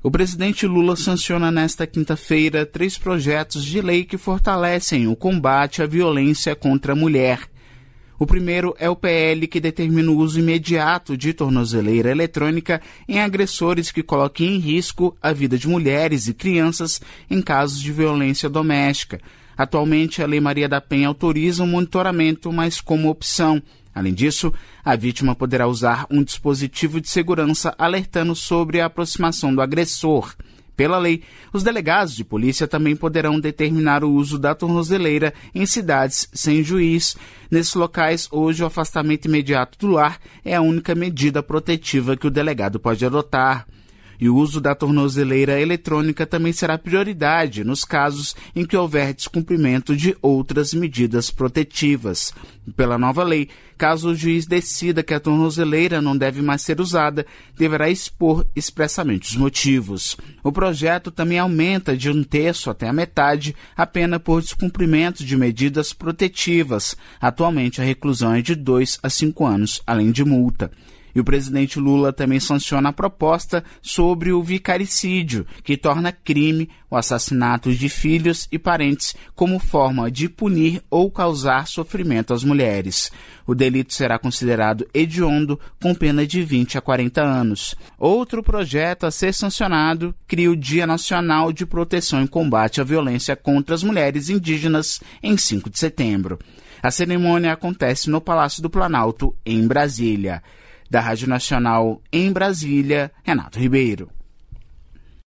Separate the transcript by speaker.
Speaker 1: O presidente Lula sanciona nesta quinta-feira 3 projetos de lei que fortalecem o combate à violência contra a mulher. O primeiro é o PL que determina o uso imediato de tornozeleira eletrônica em agressores que coloquem em risco a vida de mulheres e crianças em casos de violência doméstica. Atualmente, a Lei Maria da Penha autoriza o monitoramento, mas como opção. Além disso, a vítima poderá usar um dispositivo de segurança alertando sobre a aproximação do agressor. Pela lei, os delegados de polícia também poderão determinar o uso da tornozeleira em cidades sem juiz. Nesses locais, hoje, o afastamento imediato do lar é a única medida protetiva que o delegado pode adotar. E o uso da tornozeleira eletrônica também será prioridade nos casos em que houver descumprimento de outras medidas protetivas. Pela nova lei, caso o juiz decida que a tornozeleira não deve mais ser usada, deverá expor expressamente os motivos. O projeto também aumenta de 1/3 até a metade a pena por descumprimento de medidas protetivas. Atualmente, a reclusão é de 2 a 5 anos, além de multa. E o presidente Lula também sanciona a proposta sobre o vicaricídio, que torna crime o assassinato de filhos e parentes como forma de punir ou causar sofrimento às mulheres. O delito será considerado hediondo, com pena de 20 a 40 anos. Outro projeto a ser sancionado cria o Dia Nacional de Proteção e Combate à Violência contra as Mulheres Indígenas em 5 de setembro. A cerimônia acontece no Palácio do Planalto, em Brasília. Da Rádio Nacional em Brasília, Renato Ribeiro.